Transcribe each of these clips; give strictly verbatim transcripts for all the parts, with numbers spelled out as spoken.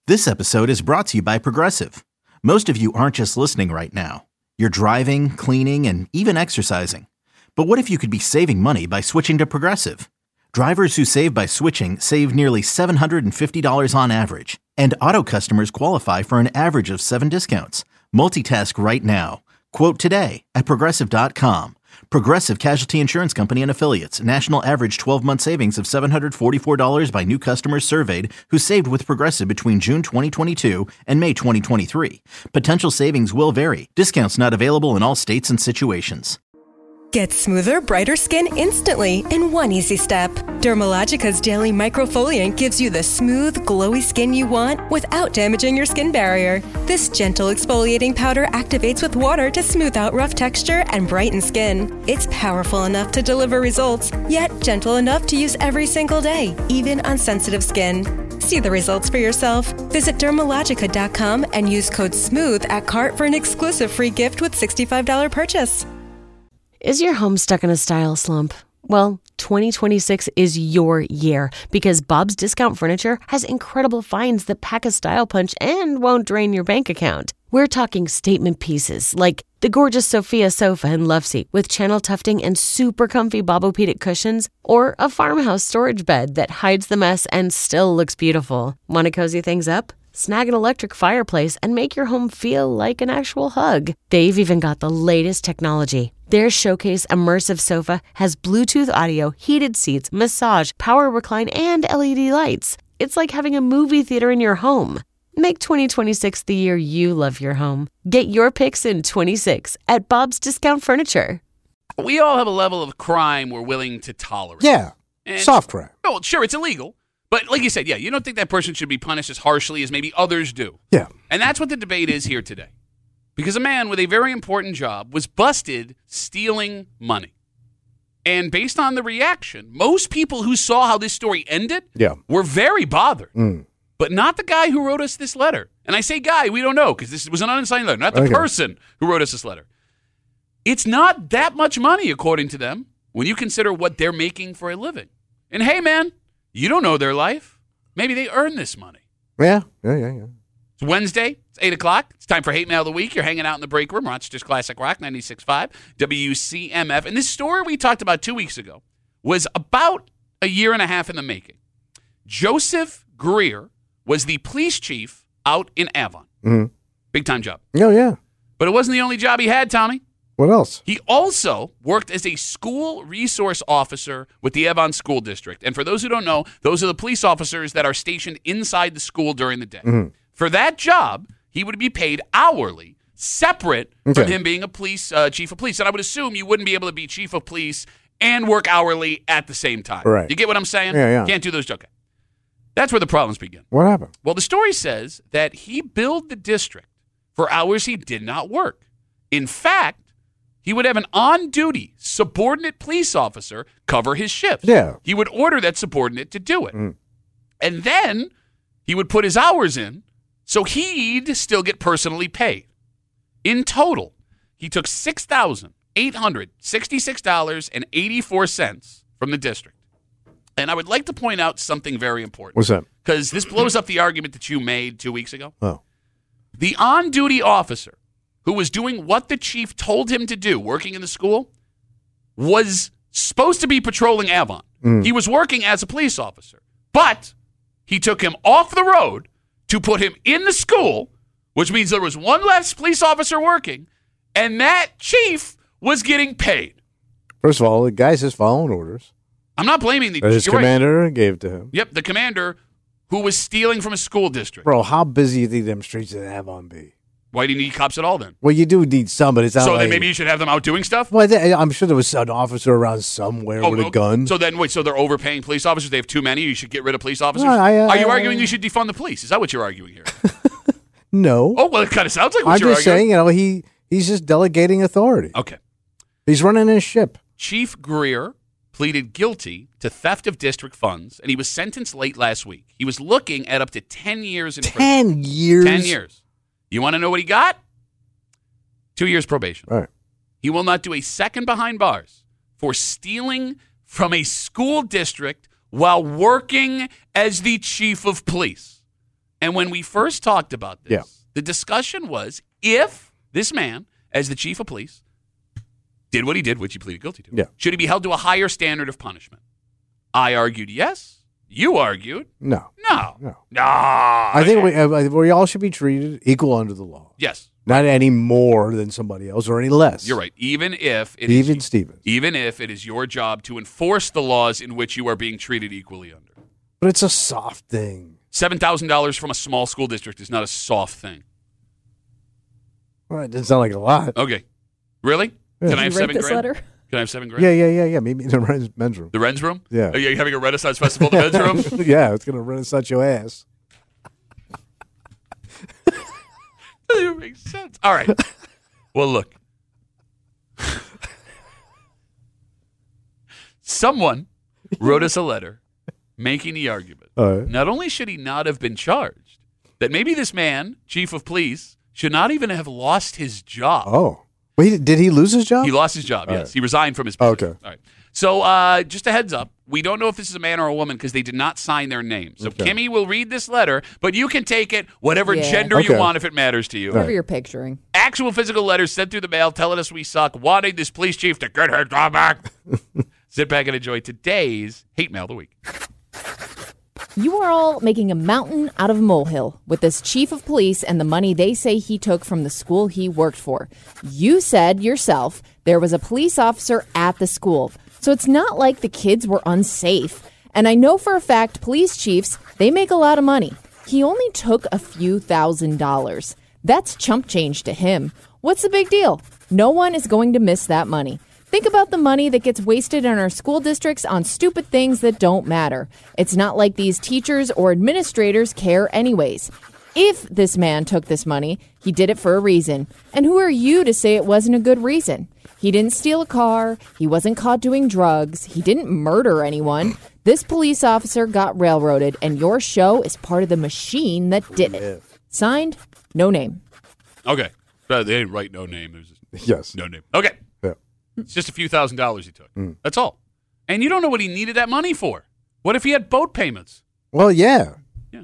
This episode is brought to you by Progressive. Most of you aren't just listening right now. You're driving, cleaning, and even exercising. But what if you could be saving money by switching to Progressive? Drivers who save by switching save nearly seven hundred fifty dollars on average. And auto customers qualify for an average of seven discounts. Multitask right now. Quote today at Progressive dot com. Progressive Casualty Insurance Company and Affiliates. National average twelve-month savings of seven hundred forty-four dollars by new customers surveyed who saved with Progressive between June twenty twenty-two and May twenty twenty-three. Potential savings will vary. Discounts not available in all states and situations. Get smoother, brighter skin instantly in one easy step. Dermalogica's Daily Microfoliant gives you the smooth, glowy skin you want without damaging your skin barrier. This gentle exfoliating powder activates with water to smooth out rough texture and brighten skin. It's powerful enough to deliver results, yet gentle enough to use every single day, even on sensitive skin. See the results for yourself. Visit Dermalogica dot com and use code SMOOTH at cart for an exclusive free gift with sixty-five dollars purchase. Is your home stuck in a style slump? Well, twenty twenty-six is your year because Bob's Discount Furniture has incredible finds that pack a style punch and won't drain your bank account. We're talking statement pieces like the gorgeous Sophia sofa and love seat with channel tufting and super comfy Bobopedic cushions, or a farmhouse storage bed that hides the mess and still looks beautiful. Want to cozy things up? Snag an electric fireplace and make your home feel like an actual hug. They've even got the latest technology. Their Showcase Immersive Sofa has Bluetooth audio, heated seats, massage, power recline, and L E D lights. It's like having a movie theater in your home. Make twenty twenty-six the year you love your home. Get your picks in twenty-six at Bob's Discount Furniture. We all have a level of crime we're willing to tolerate. Yeah, and soft crime. Oh, sure, it's illegal. But like you said, yeah, you don't think that person should be punished as harshly as maybe others do. Yeah. And that's what the debate is here today. Because a man with a very important job was busted stealing money. And based on the reaction, most people who saw how this story ended yeah. were very bothered. Mm. But not the guy who wrote us this letter. And I say guy, we don't know, because this was an unsigned letter, not the okay. person who wrote us this letter. It's not that much money, according to them, when you consider what they're making for a living. And hey, man, you don't know their life. Maybe they earn this money. Yeah, yeah, yeah, yeah. It's Wednesday. It's eight o'clock. It's time for Hate Mail of the Week. You're hanging out in the break room. Rochester's Classic Rock, ninety-six point five, W C M F. And this story we talked about two weeks ago was about a year and a half in the making. Joseph Greer was the police chief out in Avon. Mm-hmm. Big-time job. Oh, yeah. But it wasn't the only job he had, Tommy. What else? He also worked as a school resource officer with the Avon School District. And for those who don't know, those are the police officers that are stationed inside the school during the day. Mm-hmm. For that job, he would be paid hourly, separate okay. from him being a police uh, chief of police. And I would assume you wouldn't be able to be chief of police and work hourly at the same time. Right. You get what I'm saying? Yeah, yeah. Can't do those. Okay. That's where the problems begin. What happened? Well, the story says that he billed the district for hours he did not work. In fact, he would have an on-duty subordinate police officer cover his shifts. Yeah. He would order that subordinate to do it. Mm. And then he would put his hours in, so he'd still get personally paid. In total, he took six thousand eight hundred sixty-six dollars and eighty-four cents from the district. And I would like to point out something very important. What's that? Because this blows up the argument that you made two weeks ago. Oh. The on-duty officer who was doing what the chief told him to do, working in the school, was supposed to be patrolling Avon. Mm. He was working as a police officer. But he took him off the road to put him in the school, which means there was one less police officer working, and that chief was getting paid. First of all, the guy's just following orders. I'm not blaming the that his commander right. gave to him. Yep, the commander who was stealing from a school district. Bro, how busy do you think them streets in Avon be? Why do you need cops at all then? Well, you do need some, but it's not So like, then maybe you should have them out doing stuff? Well, I'm sure there was an officer around somewhere oh, with okay. a gun. So then, wait, so they're overpaying police officers? They have too many? You should get rid of police officers? No, I, uh, Are you arguing you should defund the police? Is that what you're arguing here? No. Oh, well, it kind of sounds like what I'm you're just arguing. saying, you know, he, he's just delegating authority. Okay. He's running his ship. Chief Greer pleaded guilty to theft of district funds, and he was sentenced late last week. He was looking at up to ten years in prison. Ten years? Ten years. You want to know what he got? Two years probation. All right. He will not do a second behind bars for stealing from a school district while working as the chief of police. And when we first talked about this, Yeah. the discussion was if this man, as the chief of police, did what he did, which he pleaded guilty to, Yeah. should he be held to a higher standard of punishment? I argued yes. You argued No. no. No. No. I think we, uh, we all should be treated equal under the law. Yes. Not any more than somebody else or any less. You're right. Even if it Even is, Stevens. even if it is your job to enforce the laws in which you are being treated equally under. But it's a soft thing. seven thousand dollars from a small school district is not a soft thing. Well, it doesn't sound like a lot. Okay. Really? Yeah. Can I Did have you write seven this grand? letter? Can I have seven grand? Yeah, yeah, yeah, yeah. Meet me in the men's- men's room. The Ren's Room? Yeah. Are you having a Renaissance festival in the Men's Room? Yeah, it's going to renaissance your ass. Doesn't even make sense. All right. Well, look. Someone wrote us a letter making the argument. All right. Not only should he not have been charged, that maybe this man, chief of police, should not even have lost his job. Oh. Wait, did he lose his job? He lost his job, All yes. right. He resigned from his position. Okay. All right. So uh, just a heads up, we don't know if this is a man or a woman because they did not sign their name. So Okay. Kimmy will read this letter, but you can take it whatever Yeah. gender you Okay. want if it matters to you. Whatever you're picturing. Actual physical letters sent through the mail telling us we suck, wanting this police chief to get her job back. Sit back and enjoy today's Hate Mail of the Week. You are all making a mountain out of a molehill with this chief of police and the money they say he took from the school he worked for. You said yourself there was a police officer at the school, so it's not like the kids were unsafe. And I know for a fact police chiefs, they make a lot of money. He only took a few thousand dollars. That's chump change to him. What's the big deal? No one is going to miss that money. Think about the money that gets wasted in our school districts on stupid things that don't matter. It's not like these teachers or administrators care anyways. If this man took this money, he did it for a reason. And who are you to say it wasn't a good reason? He didn't steal a car. He wasn't caught doing drugs. He didn't murder anyone. This police officer got railroaded, and your show is part of the machine that did it. Signed, no name. Okay. Uh, They didn't write no name. There's just Yes. no name. Okay. Yeah. It's just a few thousand dollars he took. Mm. That's all. And you don't know what he needed that money for. What if he had boat payments? Well, yeah.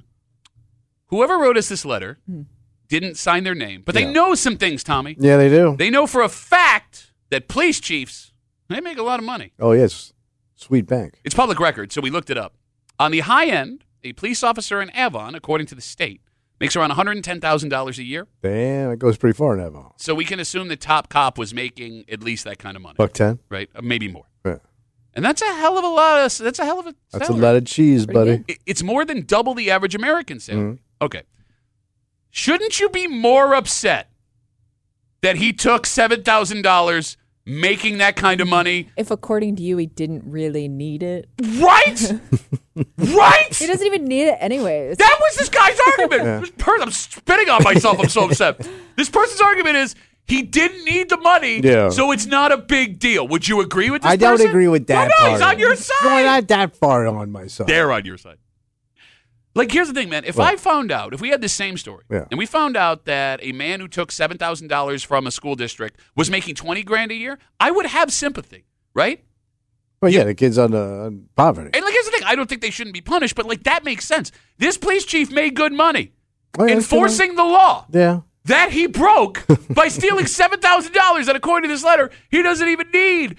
Whoever wrote us this letter didn't sign their name, but they Yeah. know some things, Tommy. Yeah, they do. They know for a fact that police chiefs, they make a lot of money. Oh, yes. Sweet bank. It's public record, so we looked it up. On the high end, a police officer in Avon, according to the state, makes around one hundred ten thousand dollars a year. Damn, it goes pretty far in Avon. So we can assume the top cop was making at least that kind of money, Buck ten? right? Uh, Maybe more. Yeah. And that's a hell of a lot of, that's a hell of a That's salary. a lot of cheese, Pretty buddy. good. It- It's more than double the average American salary. Mm-hmm. Okay. Shouldn't you be more upset that he took seven thousand dollars making that kind of money? If according to you, he didn't really need it. Right? Right? He doesn't even need it anyways. That was this guy's argument. This per- I'm spitting on myself. I'm so upset. This person's argument is he didn't need the money, Yeah. so it's not a big deal. Would you agree with this I don't person? agree with that Well, no, part. he's on your No, side. not that far on my side. They're on your side. Like, here's the thing, man. If What? I found out, if we had the same story, Yeah. and we found out that a man who took seven thousand dollars from a school district was making twenty grand a year, I would have sympathy, right? Well, yeah, the kid's on, uh, on poverty. And, like, here's the thing. I don't think they shouldn't be punished, but, like, that makes sense. This police chief made good money Oh, yeah, enforcing the law Yeah. that he broke by stealing seven thousand dollars that, according to this letter, he doesn't even need.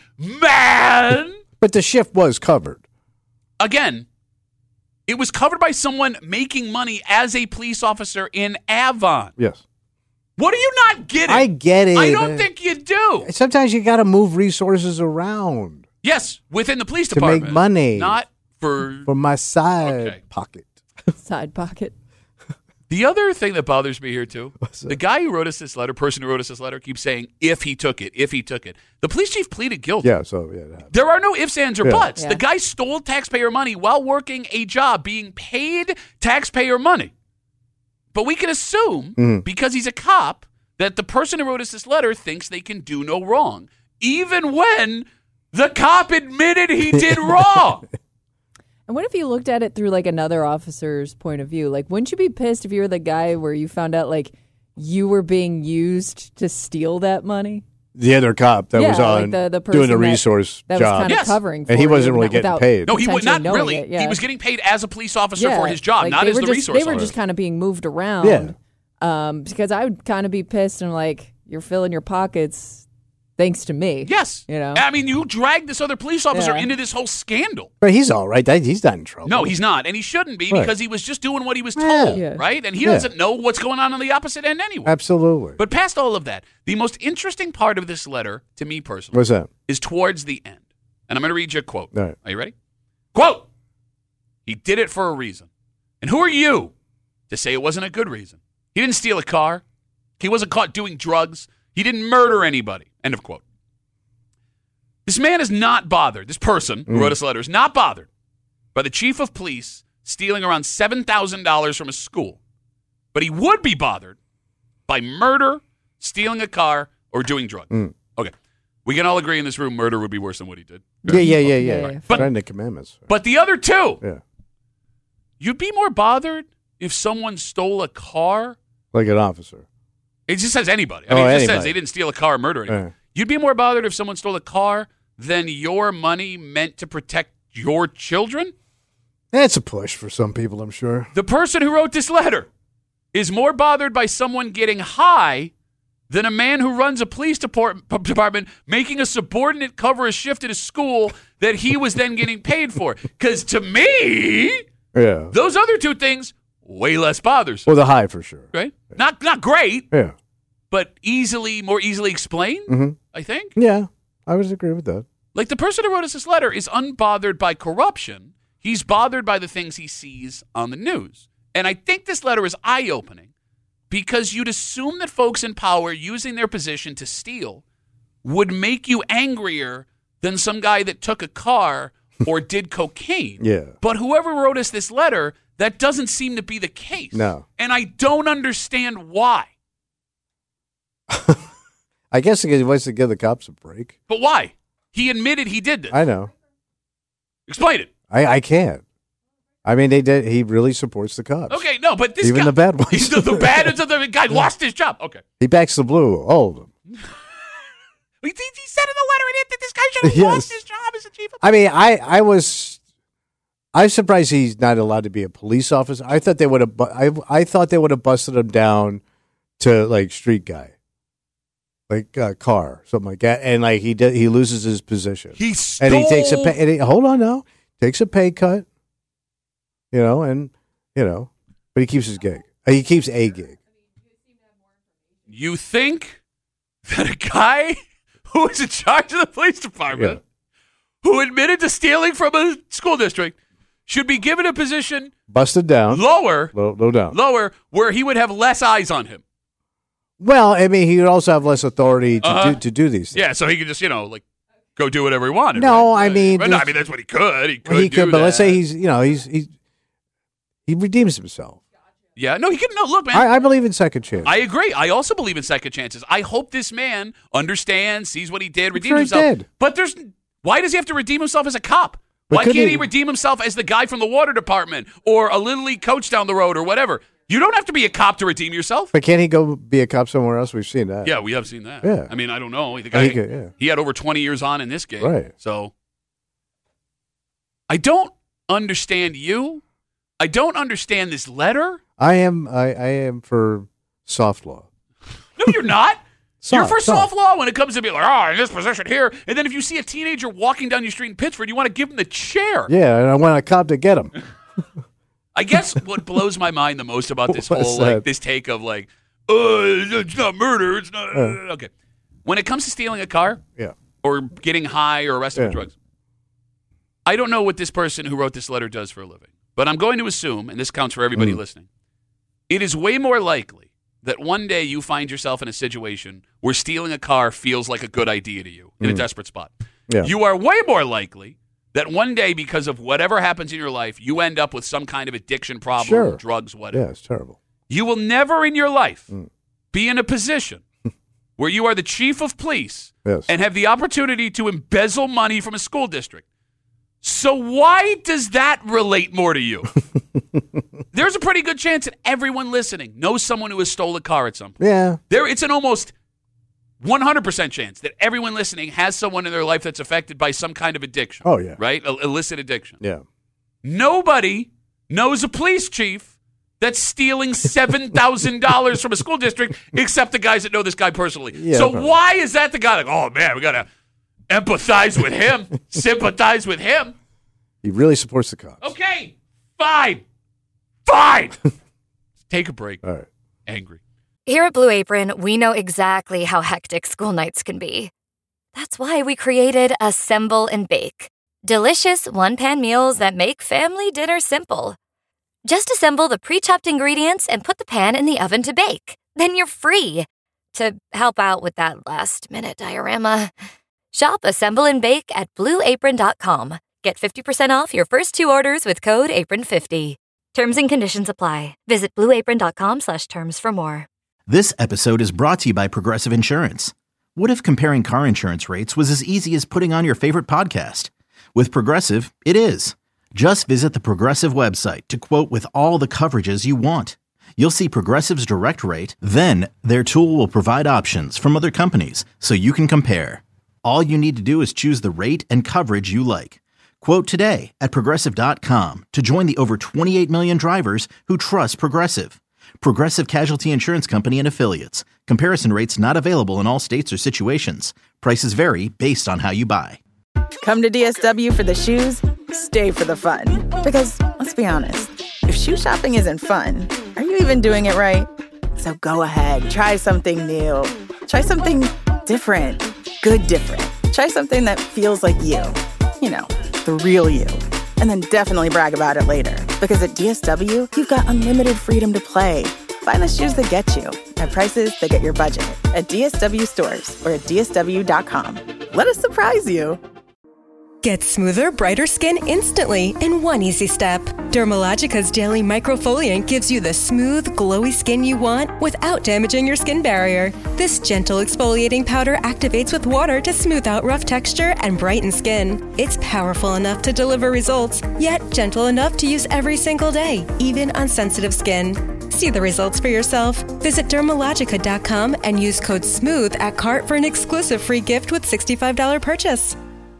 Man! But the shift was covered. Again, it was covered by someone making money as a police officer in Avon. Yes. What are you not getting? I get it. I don't but think you do. Sometimes you got to move resources around Yes, within the police To make department. money. Not for. from my side Okay. pocket. Side pocket. The other thing that bothers me here, too, What's that? the guy who wrote us this letter, person who wrote us this letter, keeps saying, if he took it, if he took it. The police chief pleaded guilty. Yeah, so, yeah. that- There are no ifs, ands, or Yeah. buts. Yeah. The guy stole taxpayer money while working a job, being paid taxpayer money. But we can assume, Mm-hmm. because he's a cop, that the person who wrote us this letter thinks they can do no wrong, even when the cop admitted he did wrong. And what if you looked at it through like another officer's point of view? Like, wouldn't you be pissed if you were the guy where you found out like you were being used to steal that money? the other cop that Yeah, was like on the- the doing the person that- resource That was job. kind of Yes. covering for And he wasn't you, really not getting without paid. No, he would potentially not knowing really. it, yeah. He was getting paid as a police officer Yeah, for his job, like, not they as were the just, resource They were officer. just kind of being moved around. Yeah. Um, because I would kind of be pissed and like, you're filling your pockets thanks to me. Yes. You know? I mean, you dragged this other police officer Yeah. into this whole scandal. But he's all right. That- He's not in trouble. No, he's not. And he shouldn't be Right. because he was just doing what he was Yeah. told, Yeah. right? And he Yeah. doesn't know what's going on on the opposite end anyway. Absolutely. But past all of that, the most interesting part of this letter, to me personally, What's that? is towards the end. And I'm going to read you a quote. All right. Are you ready? Quote, he did it for a reason. And who are you to say it wasn't a good reason? He didn't steal a car. He wasn't caught doing drugs. He didn't murder anybody. End of quote. This man is not bothered. This person who Mm. wrote us a letter is not bothered by the chief of police stealing around seven thousand dollars from a school. But he would be bothered by murder, stealing a car, or doing drugs. Mm. Okay. We can all agree in this room murder would be worse than what he did. Yeah, yeah, yeah, yeah. Yeah, yeah. But- Trying the commandments. But the other two, Yeah. you'd be more bothered if someone stole a car. Like an officer. It just says anybody. I Oh, mean, it just anybody. says they didn't steal a car or murder anybody. Yeah. You'd be more bothered if someone stole a car than your money meant to protect your children? That's a push for some people, I'm sure. The person who wrote this letter is more bothered by someone getting high than a man who runs a police deport- department making a subordinate cover a shift at a school that he was then getting paid for. Because to me, Yeah. those other two things, way less bothersome. Well, the high for sure. Right? Not not great, Yeah. but easily, more easily explained, Mhm. I think. Yeah. I would agree with that. Like the person who wrote us this letter is unbothered by corruption. He's bothered by the things he sees on the news. And I think this letter is eye-opening because you'd assume that folks in power using their position to steal would make you angrier than some guy that took a car or did cocaine. Yeah. But whoever wrote us this letter, that doesn't seem to be the case. No. And I don't understand why. I guess he wants to give the cops a break. But why? He admitted he did this. I know. Explain it. I, I can't. I mean, they did. He really supports the cops. Okay, no, but this Even guy, the bad ones. the, the bad ones of the guy lost his job. Okay. He backs the blue, all of them. He, he he said in the letter in it that this guy should have Yes. lost his job as a chief of I mean, I, I was, I was surprised he's not allowed to be a police officer. I thought they would have, bu- I, I thought they would have busted him down to like street guy, like uh, car, something like that, and like he did, he loses his position, He stole. and he takes a pay, and he, hold on now, takes a pay cut, you know, and you know, but he keeps his gig. He keeps a gig. You think that a guy who was in charge of the police department, who admitted to stealing from a school district, should be given a position Busted down, lower, low, low down. lower, where he would have less eyes on him? Well, I mean, he would also have less authority to Uh-huh. do to do these things. Yeah, so he could just, you know, like go do whatever he wanted. No, right? I mean, Right? No, I there's- mean that's what he could. He could. he do could, but let's that. say he's, you know, he's he's he redeems himself. Yeah, no, he could. No, look, man. I, I believe in second chance. I agree. I also believe in second chances. I hope this man understands, sees what he did, redeems sure he himself. did. But there's why does he have to redeem himself as a cop? But Why couldn't can't he he- redeem himself as the guy from the water department or a little league coach down the road or whatever? You don't have to be a cop to redeem yourself. But can't he go be a cop somewhere else? We've seen that. Yeah, we have seen that. Yeah. I mean, I don't know. The He guy, could, yeah. he had over twenty years on in this game. Right. So I don't understand you. I don't understand this letter. I am. I, I am for soft law. No, you're not. You're Soft, for soft soft. law when it comes to being like, oh, in this position here. And then if you see a teenager walking down your street in Pittsford, you want to give him the chair. Yeah, and I want a cop to get him. I guess what blows my mind the most about this What's whole, like, that? this take of like, oh, it's not murder. It's not. Uh. Okay. When it comes to stealing a car Yeah. or getting high or arrested Yeah. for drugs, I don't know what this person who wrote this letter does for a living. But I'm going to assume, and this counts for everybody Mm. listening, it is way more likely that one day you find yourself in a situation where stealing a car feels like a good idea to you in a desperate spot. Yeah. You are way more likely that one day, because of whatever happens in your life, you end up with some kind of addiction problem, Sure. drugs, whatever. Yeah, it's terrible. You will never in your life Mm. be in a position where you are the chief of police Yes. and have the opportunity to embezzle money from a school district. So why does that relate more to you? There's a pretty good chance that everyone listening knows someone who has stole a car at some point. Yeah. There, it's an almost one hundred percent chance that everyone listening has someone in their life that's affected by some kind of addiction. Oh, yeah. Right? Il- illicit addiction. Yeah. Nobody knows a police chief that's stealing seven thousand dollars from a school district except the guys that know this guy personally. Yeah, so probably. why is that the guy like, oh, man, we got to empathize with him, sympathize with him? He really supports the cops. Okay, fine. Fine. Take a break. All right. Angry. Here at Blue Apron, we know exactly how hectic school nights can be. That's why we created Assemble and Bake. Delicious one-pan meals that make family dinner simple. Just assemble the pre-chopped ingredients and put the pan in the oven to bake. Then you're free to help out with that last-minute diorama. Shop Assemble and Bake at blue apron dot com. Get fifty percent off your first two orders with code apron fifty. Terms and conditions apply. Visit blue apron dot com slash terms for more. This episode is brought to you by Progressive Insurance. What if comparing car insurance rates was as easy as putting on your favorite podcast? With Progressive, it is. Just visit the Progressive website to quote with all the coverages you want. You'll see Progressive's direct rate, then their tool will provide options from other companies so you can compare. All you need to do is choose the rate and coverage you like. Quote today at progressive dot com to join the over twenty-eight million drivers who trust Progressive. Progressive Casualty Insurance Company and Affiliates. Comparison rates not available in all states or situations. Prices vary based on how you buy. Come to D S W for the shoes, stay for the fun. Because, let's be honest, if shoe shopping isn't fun, are you even doing it right? So go ahead, try something new. Try something different. Good different. Try something that feels like you. You know, the real you. And then definitely brag about it later. Because at D S W, you've got unlimited freedom to play. Find the shoes that get you at prices that get your budget at D S W stores or at D S W dot com. Let us surprise you. Get smoother, brighter skin instantly in one easy step. Dermalogica's Daily Microfoliant gives you the smooth, glowy skin you want without damaging your skin barrier. This gentle exfoliating powder activates with water to smooth out rough texture and brighten skin. It's powerful enough to deliver results, yet gentle enough to use every single day, even on sensitive skin. See the results for yourself. Visit dermalogica dot com and use code SMOOTH at cart for an exclusive free gift with sixty-five dollars purchase.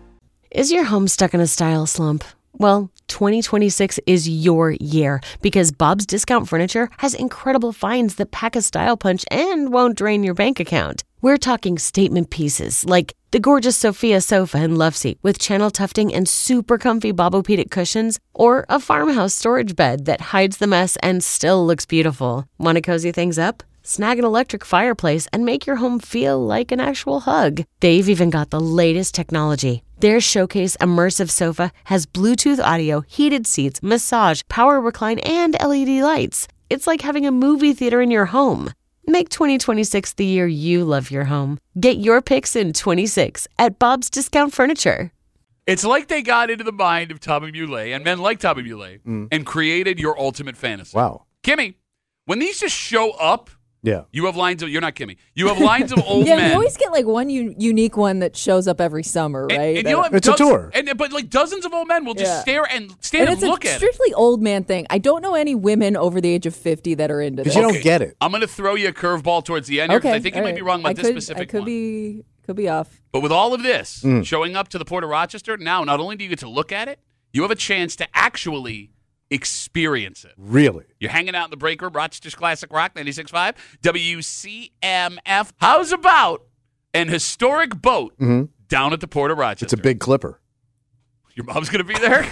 Is your home stuck in a style slump? Well, twenty twenty-six is your year because Bob's Discount Furniture has incredible finds that pack a style punch and won't drain your bank account. We're talking statement pieces like the gorgeous Sophia sofa and love seat with channel tufting and super comfy Bobopedic cushions, or a farmhouse storage bed that hides the mess and still looks beautiful. Want to cozy things up? Snag an electric fireplace and make your home feel like an actual hug. They've even got the latest technology. Their Showcase Immersive Sofa has Bluetooth audio, heated seats, massage, power recline, and L E D lights. It's like having a movie theater in your home. Make twenty twenty-six the year you love your home. Get your picks in twenty-six at Bob's Discount Furniture. It's like they got into the mind of Tommy Muley and men like Tommy Muley Mm. and created your ultimate fantasy. Wow. Kimmy, when these just show up, Yeah. you have lines of, you're not Kimmy, you have lines of old Yeah, men. you always get like one u- unique one that shows up every summer, And- right? and you know what? It's a Dozen- tour. And, but like dozens of old men will just Yeah. stare and stand and and, it's look a at it. strictly old man thing. I don't know any women over the age of fifty that are into Because this. you Okay. don't get it. I'm going to throw you a curveball towards the end here because Okay, I think you all might right. be wrong about I this could, specific I could one. be could be off. But with all of this Mm. showing up to the Port of Rochester, now not only do you get to look at it, you have a chance to actually experience it. Really. You're hanging out in the break room, Rochester's Classic Rock, ninety-six point five, W C M F. How's about an historic boat Mhm. down at the Port of Rochester? It's a big clipper. Your mom's going to be there?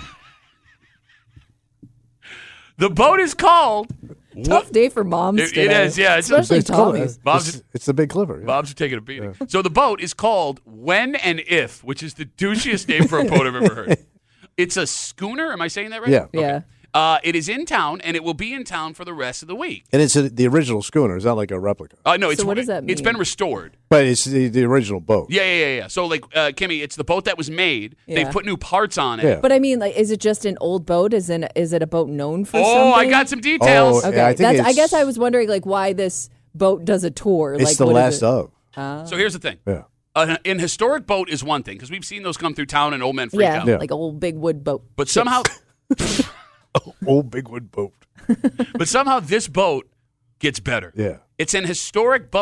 The boat is called... Tough day for moms It- it today. is, yeah, it's- Especially It's cl- Tommy's. Bob's- It's, it's the big clipper. yeah. Bob's are taking a beating. So the boat is called When and If, which is the douchiest name for a boat I've ever heard. It's a schooner. Am I saying that right? Yeah. Yeah. Uh, it is in town, and it will be in town for the rest of the week. And it's a, the original schooner. It's not like a replica. Uh, no, it's So what does that It's mean? been restored. But it's the, the original boat. Yeah, yeah, yeah, yeah. So, like, uh, Kimmy, it's the boat that was made. Yeah. They've put new parts on it. Yeah. But I mean, like, is it just an old boat? Is in is it a boat known for Oh, something? I got some details. Oh, Okay, Yeah, I think that's. I it's- guess I was wondering like why this boat does a tour. It's like, the what last is it? of. So here's the thing. Yeah. Uh, an historic boat is one thing, because we've seen those come through town and old men freak Yeah, out. Yeah. like a old big wood boat. But somehow, Old big wood boat. but somehow this boat gets better. Yeah. It's an historic boat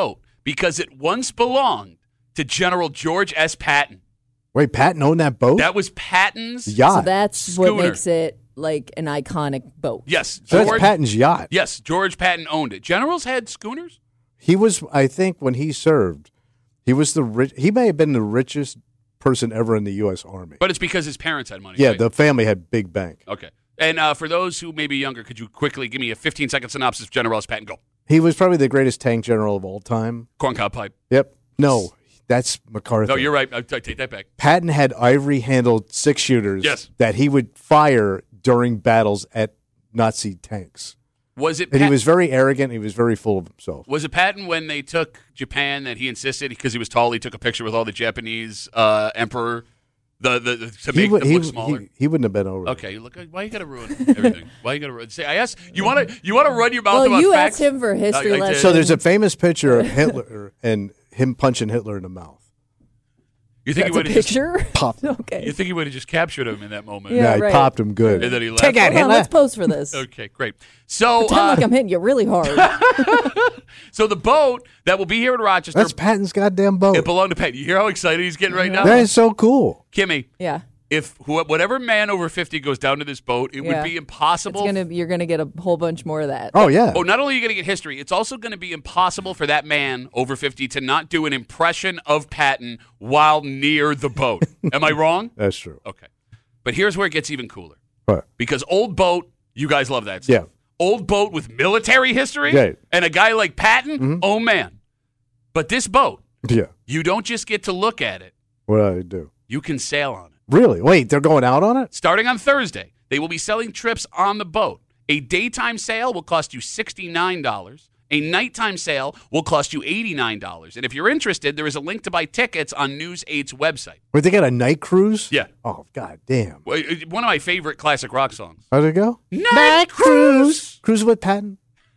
because it once belonged to General George S. Patton. Wait, Patton owned that boat? That was Patton's yacht. So that's schooner. what makes it like an iconic boat. Yes. So that's George- Patton's yacht. Yes, George Patton owned it. Generals had schooners? He was, I think, when he served, he was the rich. He may have been the richest person ever in the U S. Army. But it's because his parents had money, Yeah, right? the family had big bank. Okay. And uh, for those who may be younger, could you quickly give me a fifteen-second synopsis of General S. Patton? Go. He was probably the greatest tank general of all time. Corncob pipe. Yep. No, that's MacArthur. No, you're right. I, I take that back. Patton had ivory-handled six-shooters Yes. that he would fire during battles at Nazi tanks. Was it And Pat- he was very arrogant. He was very full of himself. Was it Patton when they took Japan that he insisted, because he was tall, he took a picture with all the Japanese uh, emperor the, the, the, to make would- them he, look smaller? he, he wouldn't have been over. Okay, look, why you got to ruin everything? Why you got to ruin? Say, I asked you want to you want to run your mouth Well, about you facts? asked him for history I- I did. lessons. So there's a famous picture of Hitler and him punching Hitler in the mouth. You think That's he a would have just picture? Pop. Okay. you think he would have just captured him in that moment? Yeah, Yeah, he right. popped him good. And then he left. Take it, Hold on, Hitler. let's pose for this. Okay, great. So, Pretend uh, like I'm hitting you really hard. so the boat that will be here in Rochester, That's Patton's goddamn boat. it belonged to Patton. You hear how excited he's getting right now, That is so cool. Kimmy? Yeah. If wh- whatever man over fifty goes down to this boat, it Yeah. would be It's impossible. gonna you're gonna get a whole bunch more of that. Oh, yeah. Oh, not only are you going to get history, it's also going to be impossible for that man over fifty to not do an impression of Patton while near the boat. Am I wrong? That's true. Okay. But here's where it gets even cooler. What? Because Old Boat, you guys love that stuff. Yeah. Old Boat with military history Right. and a guy like Patton, oh man. But this boat, Yeah. you don't just get to look at it, What did I do? you can sail on it. Really? Wait, they're going out on it? Starting on Thursday, they will be selling trips on the boat. A daytime sail will cost you sixty-nine dollars. A nighttime sail will cost you eighty-nine dollars. And if you're interested, there is a link to buy tickets on News eight's website. Wait, they got a night cruise? Yeah. Oh, god damn. Well, it- One of my favorite classic rock songs. How'd it go? Night Cruise! Cruise with Patton.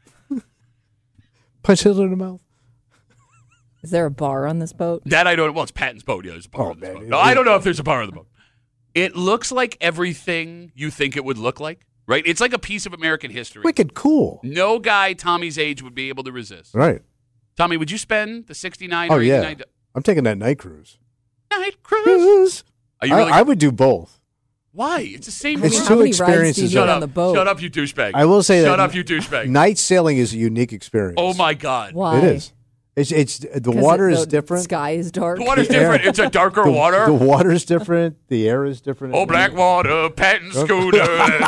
Punch Hitler in the mouth. Is there a bar on this boat? That I don't. Well, it's Patton's boat. Yeah, there's a bar Oh, on this man. boat. No, I don't know if there's a bar on the boat. It looks like everything you think it would look like, right? It's like a piece of American history. Wicked cool. No guy Tommy's age would be able to resist. Right. Tommy, would you spend the sixty-nine Oh, or yeah. eighty-nine I'm taking that night cruise. night cruise? Cruise. Are you really? I, I would do both. Why? It's the same. It's thing. How two many rides do you experiences. get Shut on up! the boat? Shut up, you douchebag! I will say Shut that. up, you douchebag! Night sailing is a unique experience. Oh my God! Why? It is. It's it's the 'Cause water it- is the different. Sky is dark. The water's The air- different. It's a darker the, water. The water is different. The air is different. Oh, black water, Patton schooner.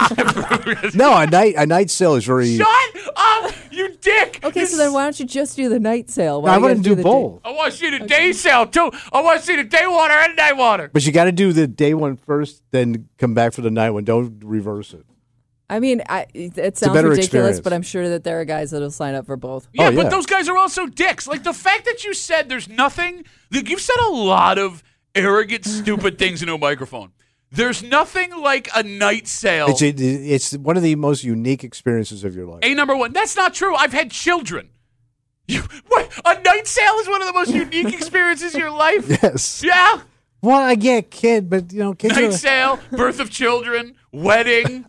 No, a night a night sail is very. Shut up, you dick! Okay, so then why don't you just do the night sail? Why I you wouldn't gotta do the both. I want to see the day sail too. I want to see the day water and night water. But you got to do the day one first, then come back for the night one. Don't reverse it. I mean, I, it sounds better ridiculous, experience. but I'm sure that there are guys that'll sign up for both. Yeah, Oh, but yeah. those guys are also dicks. Like the fact that you said there's nothing. Like, you've said a lot of arrogant, stupid things into a microphone. There's nothing like a night sail. It's it, it's one of the most unique experiences of your life. A number one. That's not true. I've had children. You, what? A night sail is one of the most unique experiences of your life. Yes. Yeah. Well, I get kid, but you know, kids Night are, sail, birth of children, wedding.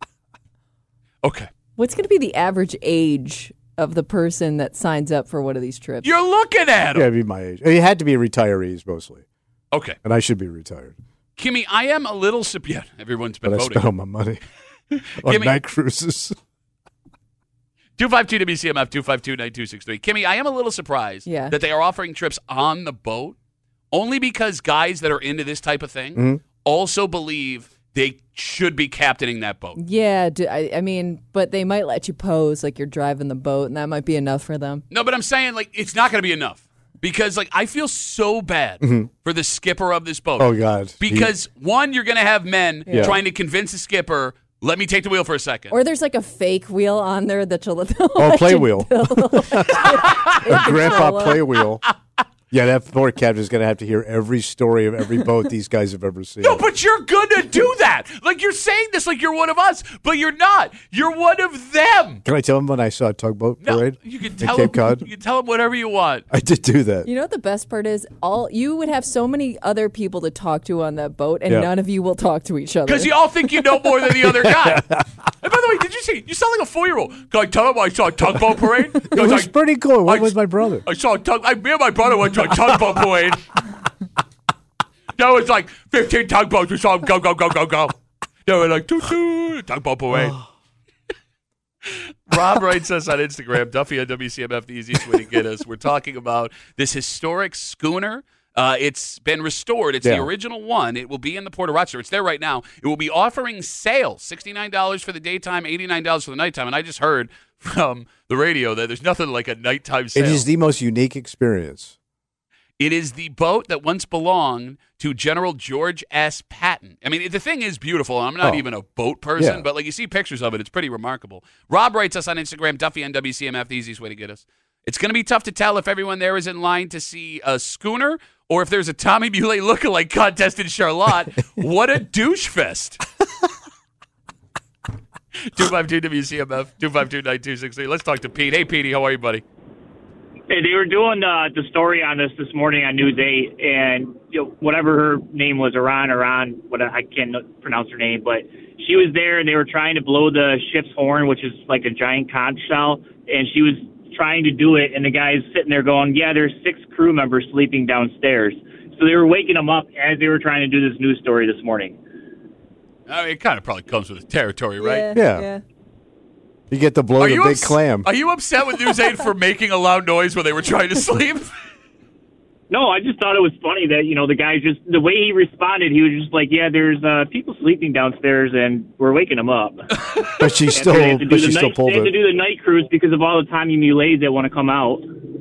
Okay. What's going to be the average age of the person that signs up for one of these trips? You're looking at yeah, them. be my age. It had to be retirees mostly, Okay. and I should be retired. Kimmy, I am a little sup- yeah, everyone's been But I voting. spent all my money on Give me- night cruises. two five two W C M F, two five two, nine two six three. Kimmy, I am a little surprised Yeah. that they are offering trips on the boat only because guys that are into this type of thing Mm-hmm. also believe they should be captaining that boat. Yeah, do, I, I mean, but they might let you pose like you're driving the boat, and that might be enough for them. No, but I'm saying, like, it's not going to be enough because, like, I feel so bad for the skipper of this boat. Oh God! Because, one, you're going to have men Yeah. trying to convince the skipper, let me take the wheel for a second. Or there's like a fake wheel on there that you'll oh, play wheel, a a grandpa play wheel. Yeah, that poor captain's going to have to hear every story of every boat these guys have ever seen. No, but you're going to do that. Like, you're saying this like you're one of us, but you're not. You're one of them. Can I tell him when I saw a tugboat No, parade you can in tell Cape him, Cod? You can tell him whatever you want. I did do that. You know what the best part is? All you would have so many other people to talk to on that boat, and Yeah. none of you will talk to each other. Because you all think you know more than the other guy. And by the way, did you see? You sound like a four-year-old. Can I tell him I saw a tugboat parade? It was I, pretty cool. What I- was my brother? I saw a tug. I, me and my brother went to a tugboat parade. There was like fifteen tugboats. We saw them go, go, go, go, go. They were like, toot, toot, tugboat parade. Rob writes us on Instagram, Duffy on W C M F, the easiest way to get us. We're talking about this historic schooner. Uh, it's been restored. It's Yeah. the original one. It will be in the Port of Rochester. It's there right now. It will be offering sales, sixty-nine dollars for the daytime, eighty-nine dollars for the nighttime. And I just heard from the radio that there's nothing like a nighttime sale. It is the most unique experience. It is the boat that once belonged to General George S. Patton. I mean, the thing is beautiful. I'm not Oh. even a boat person, Yeah. but like you see pictures of it, it's pretty remarkable. Rob writes us on Instagram, Duffy on W C M F, the easiest way to get us. It's going to be tough to tell if everyone there is in line to see a schooner or if there's a Tommy Muley lookalike contest in Charlotte. What a douche fest. two five two W C M F, two five two, nine two six three. Let's talk to Pete. Hey, Petey, how are you, buddy? Hey, they were doing uh, the story on this this morning on News eight, and you know, whatever her name was, Iran, Iran, what I can't pronounce her name, but she was there, and they were trying to blow the ship's horn, which is like a giant conch shell, and she was trying to do it, and the guy's sitting there going, yeah, there's six crew members sleeping downstairs. So they were waking them up as they were trying to do this news story this morning. I mean, it kind of probably comes with the territory, right? Yeah. Yeah. You get to blow Are the you big ups- clam. Are you upset with News eight for making a loud noise when they were trying to sleep? No, I just thought it was funny that, you know, the guy just, the way he responded, he was just like, yeah, there's uh, people sleeping downstairs, and we're waking them up. But she And still, they have to do but the she still night, pulled they have to it. do the night cruise because of all the Tommy Muleys that want to come out.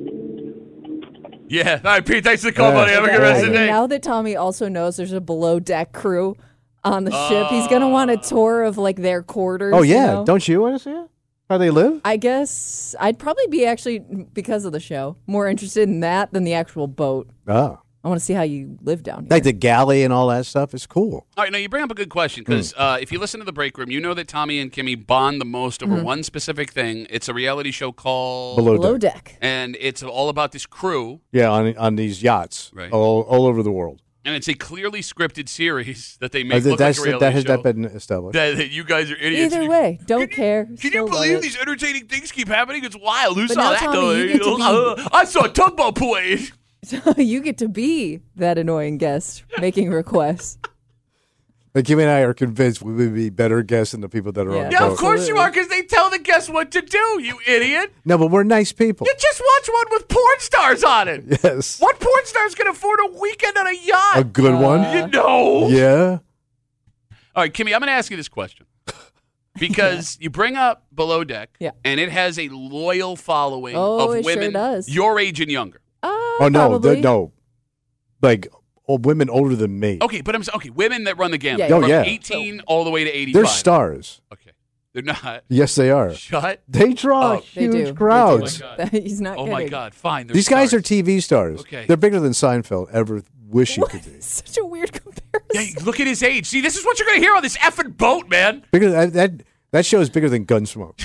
Yeah. All right, Pete, thanks for the call, Yeah. buddy. Have a good I rest of mean, the day. now that Tommy also knows there's a below deck crew on the ship, he's gonna want a tour of like their quarters. Oh, you yeah. know? Don't you want to see it? How they live? I guess I'd probably be actually, because of the show, more interested in that than the actual boat. Oh. I want to see how you live down here. Like the galley and all that stuff is cool. All right, now you bring up a good question because Hmm. uh, if you listen to the break room, you know that Tommy and Kimmy bond the most over Mm-hmm. one specific thing. It's a reality show called Below, below deck. deck. and it's all about this crew, Yeah, on on these yachts Right. all, all over the world. and it's a clearly scripted series that they Uh, make that- look that's, like a reality that has show. not been established. that, that you guys are idiots. Either You- way, don't Can you- care. Can Still you love believe it. these entertaining things keep happening? It's wild. Who But saw now, that? Tommy, going? you get to be- Uh, I saw a tugboat parade. You get to be that annoying guest making requests. Like Kim and I are convinced we would be better guests than the people that are Yeah. on Yeah, the of boat. course you are, because they tell the guests what to do. You idiot! No, but we're nice people. You just watch one with porn stars on it. Yes. What porn stars can afford a weekend on a yacht? A good one? You know. Yeah. All right, Kimmy, I'm going to ask you this question because you bring up Below Deck, Yeah. and it has a loyal following Oh, of it sure women does. your age and younger. Uh, Oh, no. probably. the- no. Like old women older than me. Okay, but I'm s- okay. Women that run the gamut Yeah, yeah. from Oh, yeah. eighteen all the way to eighty-five. They're stars. Okay, they're not. Yes, they are. Shut. They draw Oh. They do. huge They do. crowds. Oh, my God. He's not Oh kidding. my God! Fine. they're These guys are stars. T V stars. Okay. They're bigger than Seinfeld ever wish you could be. Such a weird comparison. Yeah, look at his age. See, this is what you're going to hear on this effing boat, man. Bigger than, that, that that show is bigger than Gunsmoke.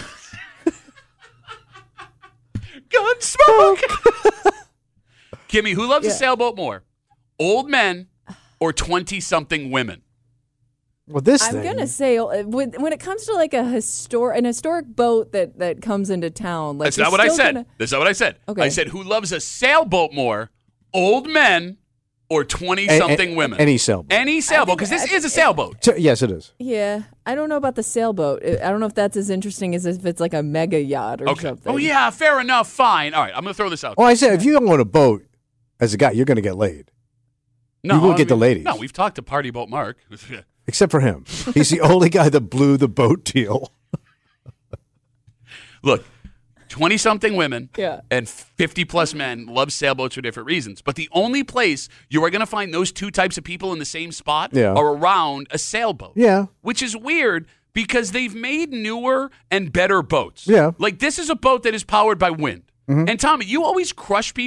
Gunsmoke. Kimmy, who loves Yeah. a sailboat more, old men or twenty-something women? Well, this I'm thing. gonna say uh, when when it comes to like a histor an historic boat that, that comes into town. Like, That's you're not what I still said. gonna- That's not what I said. Okay. I said who loves a sailboat more, old men or twenty-something A- a- women? Any sailboat. Any sailboat, because this I- is a sailboat. T- yes, it is. Yeah, I don't know about the sailboat. I I don't know if that's as interesting as if it's like a mega yacht or Okay. something. Oh, yeah, fair enough. Fine. All right, I'm going to throw this out. Well, I said if you don't own a boat as a guy, you're going to get laid. No, you won't I get the mean- ladies. No, we've talked to Party Boat Mark. Except for him. He's the only guy that blew the boat deal. Look, twenty-something women Yeah. and fifty-plus men love sailboats for different reasons. But the only place you are going to find those two types of people in the same spot Yeah. are around a sailboat. Yeah. Which is weird because they've made newer and better boats. Yeah. Like this is a boat that is powered by wind. Mm-hmm. And Tommy, you always crush people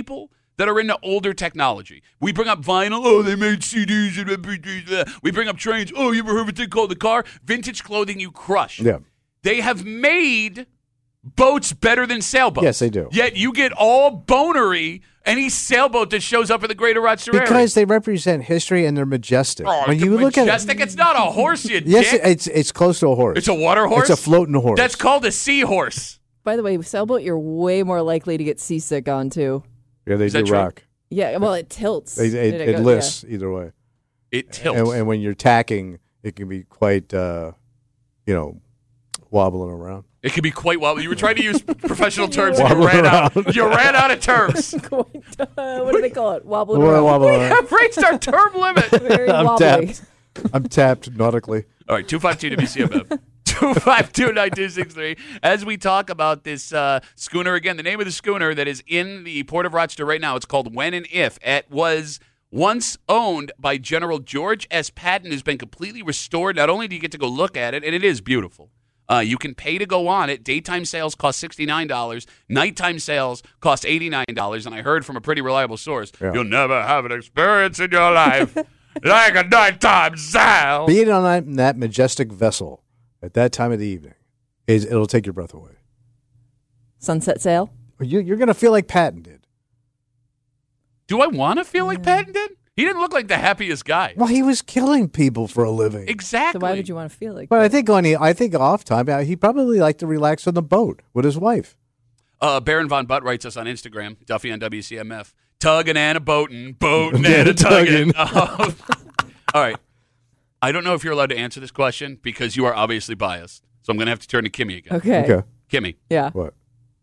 that are into older technology. We bring up vinyl. Oh, they made C Ds and M P threes. We bring up trains. Oh, you ever heard of a thing called the car? Vintage clothing you crush. Yeah. They have made boats better than sailboats. Yes, they do. Yet you get all bonery any sailboat that shows up in the greater Rochester area. Because they represent history and they're majestic. Oh, when you look at majestic, it's not a horse, you yes, dick. it's it's close to a horse. It's a water horse? It's a floating horse. That's called a seahorse. By the way, sailboat, you're way more likely to get seasick on, too. Yeah, they Is do that true? rock. Yeah, well, it tilts. It, it, Did it go- lifts either way. It tilts. And, and when you're tacking, it can be quite, uh, you know, wobbling around. It could be quite well. You were trying to use professional terms and you Wobbling ran out. around. You ran out of terms. Yeah. What do they call it? Wobbling Well, around. wobbling We around. have reached our term limit. Very I'm wobbly. tapped. I'm tapped nautically. All right, two five two W C M F. two five two, nine two six three. As we talk about this uh, schooner, again, the name of the schooner that is in the Port of Rochester right now, it's called When and If. It was once owned by General George S. Patton, who's been completely restored. Not only do you get to go look at it, and it is beautiful, uh, you can pay to go on it. Daytime sales cost sixty-nine dollars. Nighttime sales cost eighty-nine dollars. And I heard from a pretty reliable source, Yeah. you'll never have an experience in your life like a nighttime sail. Being on that, that majestic vessel at that time of the evening, is it'll take your breath away. Sunset sail? You, you're going to feel like Patton did. Do I want to feel like Patton did? He didn't look like the happiest guy. Well, he was killing people for a living. Exactly. So why would you want to feel like But that? I think on the, I think off time, uh, he probably liked to relax on the boat with his wife. Uh, Baron Von Butt writes us on Instagram, Duffy on W C M F. Tugging and a boating, boating and a tugging. Um, all right. I don't know if you're allowed to answer this question because you are obviously biased. So I'm going to have to turn to Kimmy again. Okay. Okay. Kimmy, Yeah. What?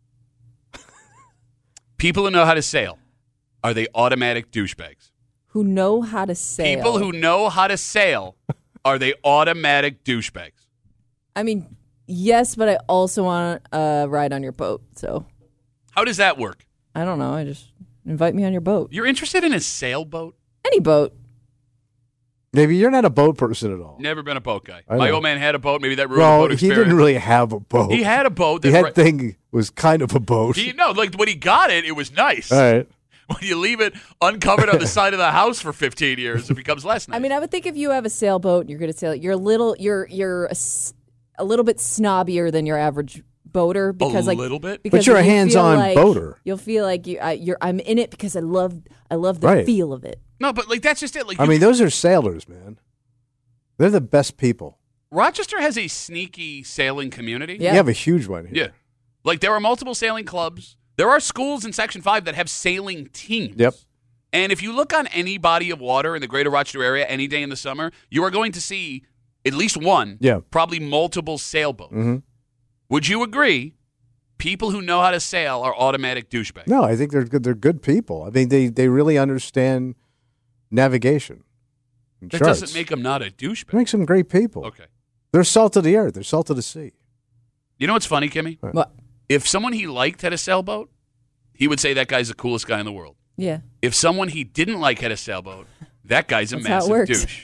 people who know how to sail, are they automatic douchebags? Who know how to sail. People who know how to sail, are they automatic douchebags? I mean, yes, but I also want to uh, ride on your boat. So How does that work? I don't know. I just invite me on your boat. You're interested in a sailboat? Any boat. Maybe you're not a boat person at all. Never been a boat guy. I My know. old man had a boat. Maybe that ruined Well, the boat he experience. didn't really have a boat. He had a boat. The That head thing was kind of a boat. He, no, like when he got it, it was nice. All right. When you leave it uncovered on the side of the house for fifteen years, it becomes less nice. I mean, I would think if you have a sailboat and you're going to sail, you're a little, you're you're a, s- a little bit snobbier than your average boater because a like little bit? because you're a you feel hands-on like- boater. You'll feel like you, I, you're. I'm in it because I love, I love the Right. feel of it. No, but like that's just it. Like I you- mean, those are sailors, man. They're the best people. Rochester has a sneaky sailing community. Yeah. You have a huge one here. Yeah. Like there are multiple sailing clubs. There are schools in Section five that have sailing teams. Yep. And if you look on any body of water in the greater Rochester area any day in the summer, you are going to see at least one, Yeah. probably multiple sailboats. Mm-hmm. Would you agree people who know how to sail are automatic douchebags? No, I think they're good. They're good people. I mean, they, they really understand navigation. And That charts. doesn't make them not a douchebag. It makes them great people. Okay. They're salt of the earth. They're salt of the sea. You know what's funny, Kimmy? What? If someone he liked had a sailboat, he would say that guy's the coolest guy in the world. Yeah. If someone he didn't like had a sailboat, that guy's a That's how it massive works. douche.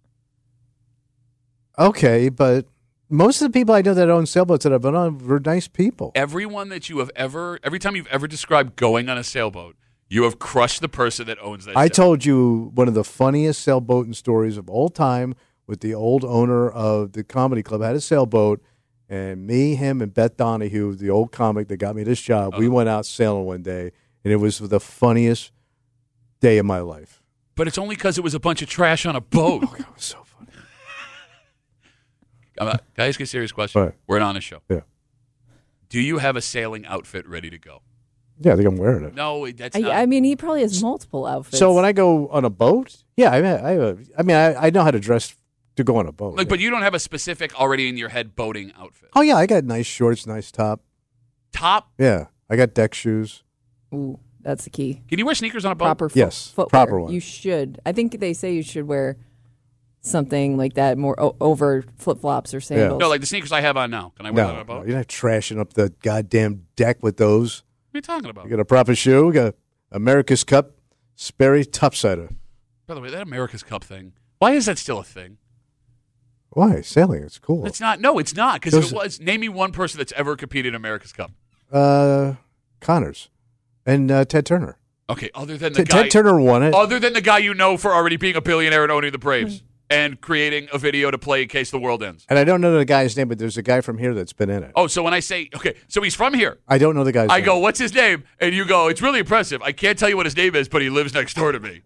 Okay, but most of the people I know that own sailboats that I've been on were nice people. Everyone that you have ever, every time you've ever described going on a sailboat, you have crushed the person that owns that I sailboat. told you one of the funniest sailboating stories of all time with the old owner of the comedy club had a sailboat, and me, him, and Beth Donahue, the old comic that got me this job, we Uh-huh. went out sailing one day, and it was the funniest day of my life. But it's only because it was a bunch of trash on a boat. It was so funny. I'm not- Can I ask you a serious question? Right. We're an honest show. Yeah. Do you have a sailing outfit ready to go? Yeah, I think I'm wearing it. No, that's I, not. I mean, he probably has multiple outfits. So when I go on a boat, yeah, I, I, have a, I mean, I, I know how to dress to go on a boat. like, yeah. but you don't have a specific already in your head boating outfit. Oh, yeah, I got nice shorts, nice top. Top. Yeah, I got deck shoes. Ooh, that's the key. Can you wear sneakers on a boat? Proper fo- Yes, footwear. proper one. You should. I think they say you should wear something like that more o- over flip flops or sandals. No, like the sneakers I have on now. Can I wear No, that on a boat? no, you're not trashing up the goddamn deck with those. What are you talking about? You got a proper shoe. We got America's Cup Sperry topsider. By the way, that America's Cup thing. Why is that still a thing? Why sailing? It's cool. It's not. No, it's not. Because if Those- it was, name me one person that's ever competed in America's Cup. Uh, Connors and uh, Ted Turner. Okay, other than the Ted, guy. Ted Turner won it. Other than the guy you know for already being a billionaire and owning the Braves and creating a video to play in case the world ends. And I don't know the guy's name, but there's a guy from here that's been in it. Oh, so when I say, okay, so he's from here. I don't know the guy's I name. go, what's his name? And you go, it's really impressive. I can't tell you what his name is, but he lives next door to me.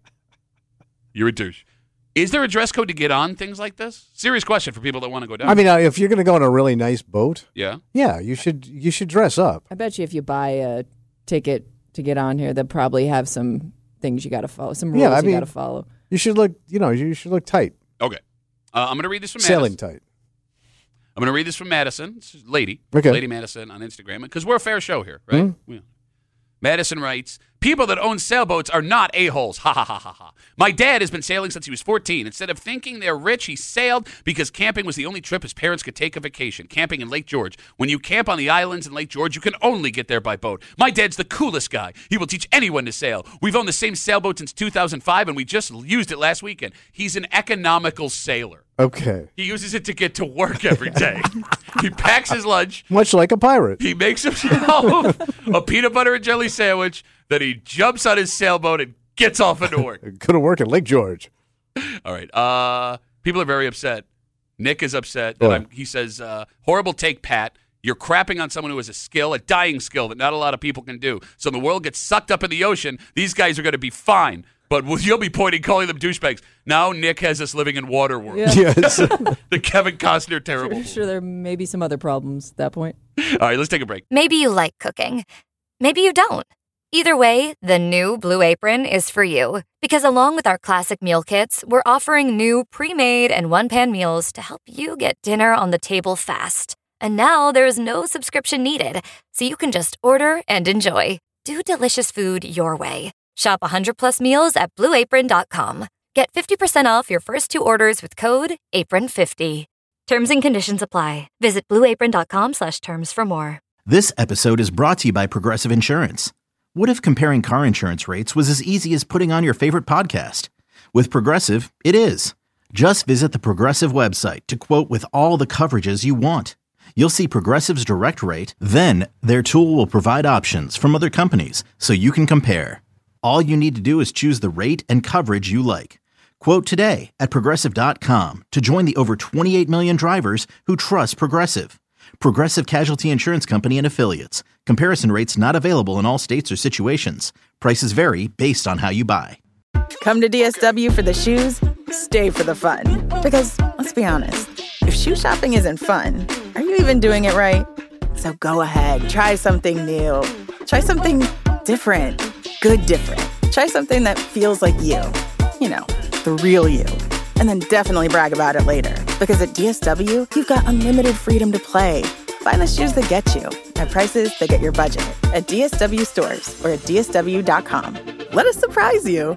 You're a douche. Is there a dress code to get on things like this? Serious question for people that want to go down. I mean, uh, if you're going to go on a really nice boat, yeah, yeah, you should you should dress up. I bet you if you buy a ticket to get on here, they'll probably have some things you got to follow, some rules Yeah, I you mean, got to follow. You should look, you know, you should look tight. Okay. Uh, I'm going to read this from Sailing Madison. tight. I'm going to read this from Madison. It's lady. Okay. Lady Madison on Instagram. Because we're a fair show here, right? Mm-hmm. Yeah. Madison writes, people that own sailboats are not a-holes. Ha, ha, ha, ha, ha. My dad has been sailing since he was fourteen. Instead of thinking they're rich, he sailed because camping was the only trip his parents could take a vacation, camping in Lake George. When you camp on the islands in Lake George, you can only get there by boat. My dad's the coolest guy. He will teach anyone to sail. We've owned the same sailboat since two thousand five, and we just used it last weekend. He's an economical sailor. Okay. He uses it to get to work every day. He packs his lunch. Much like a pirate. He makes himself a peanut butter and jelly sandwich. Then he jumps on his sailboat and gets off into work. Go to work at Lake George. All right. Uh, people are very upset. Nick is upset. That What? I'm, he says, uh, horrible take, Pat. You're crapping on someone who has a skill, a dying skill that not a lot of people can do. So the world gets sucked up in the ocean. These guys are going to be fine. But you'll be pointing, calling them douchebags. Now Nick has us living in Waterworld. Yeah. Yes. The Kevin Costner terrible. Sure, sure, there may be some other problems at that point. All right, let's take a break. Maybe you like cooking. Maybe you don't. Either way, the new Blue Apron is for you. Because along with our classic meal kits, we're offering new pre-made and one-pan meals to help you get dinner on the table fast. And now there's no subscription needed, so you can just order and enjoy. Do delicious food your way. Shop one hundred plus meals at blue apron dot com. Get fifty percent off your first two orders with code apron fifty. Terms and conditions apply. Visit blue apron dot com slash terms for more. This episode is brought to you by Progressive Insurance. What if comparing car insurance rates was as easy as putting on your favorite podcast? With Progressive, it is. Just visit the Progressive website to quote with all the coverages you want. You'll see Progressive's direct rate, then their tool will provide options from other companies so you can compare. All you need to do is choose the rate and coverage you like. Quote today at progressive dot com to join the over twenty-eight million drivers who trust Progressive. Progressive Casualty Insurance Company and Affiliates. Comparison rates not available in all states or situations. Prices vary based on how you buy. Come to D S W for the shoes, stay for the fun. Because, let's be honest, if shoe shopping isn't fun, are you even doing it right? So go ahead, try something new. Try something different. Good different. Try something that feels like you. You know, the real you. And then definitely brag about it later. Because at D S W, you've got unlimited freedom to play. Find the shoes that get you at prices that get your budget at D S W stores or at D S W dot com. Let us surprise you.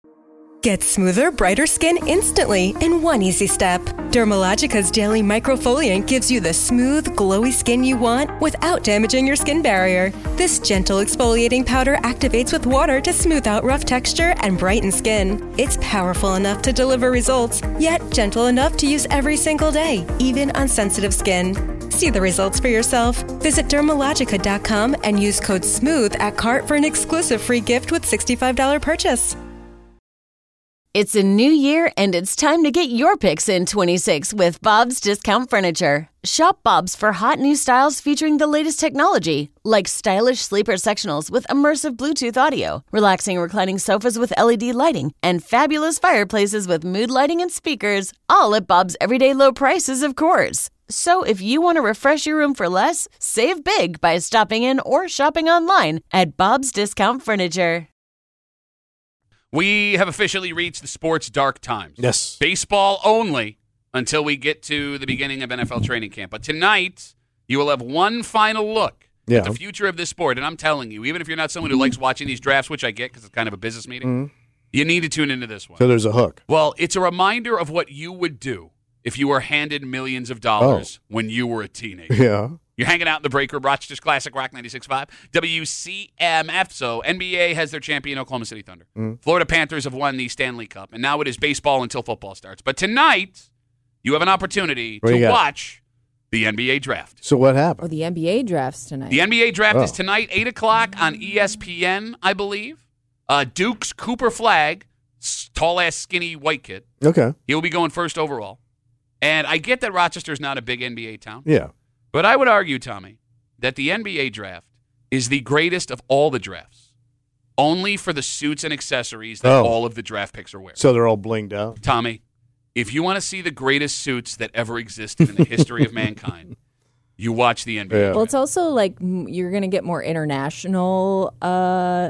Get smoother, brighter skin instantly in one easy step. Dermalogica's Daily Microfoliant gives you the smooth, glowy skin you want without damaging your skin barrier. This gentle exfoliating powder activates with water to smooth out rough texture and brighten skin. It's powerful enough to deliver results, yet gentle enough to use every single day, even on sensitive skin. See the results for yourself. Visit dermalogica dot com and use code SMOOTH at cart for an exclusive free gift with sixty-five dollars purchase. It's a new year, and it's time to get your picks in twenty-six with Bob's Discount Furniture. Shop Bob's for hot new styles featuring the latest technology, like stylish sleeper sectionals with immersive Bluetooth audio, relaxing reclining sofas with L E D lighting, and fabulous fireplaces with mood lighting and speakers, all at Bob's everyday low prices, of course. So if you want to refresh your room for less, save big by stopping in or shopping online at Bob's Discount Furniture. We have officially reached the sports dark times. Yes. Baseball only until we get to the beginning of N F L training camp. But tonight, you will have one final look Yeah. at the future of this sport. And I'm telling you, even if you're not someone who likes watching these drafts, which I get because it's kind of a business meeting, Mm-hmm. you need to tune into this one. So there's a hook. Well, it's a reminder of what you would do if you were handed millions of dollars Oh. when you were a teenager. Yeah. You're hanging out in the break room, Rochester's Classic Rock ninety-six point five, W C M F. So N B A has their champion, Oklahoma City Thunder. Mm. Florida Panthers have won the Stanley Cup, and now it is baseball until football starts. But tonight, you have an opportunity What do to you got? watch the N B A draft. So what Or happened? the N B A drafts tonight. The N B A draft Oh. is tonight, eight o'clock on E S P N, I believe. Uh, Duke's Cooper Flagg, tall-ass, skinny white kid. Okay. He will be going first overall. And I get that Rochester's not a big N B A town. Yeah. But I would argue, Tommy, that the N B A draft is the greatest of all the drafts, only for the suits and accessories that Oh. all of the draft picks are wearing. So they're all blinged out? Tommy, if you want to see the greatest suits that ever existed in the history of mankind, you watch the N B A. Yeah. Well, it's also like m- you're going to get more international uh,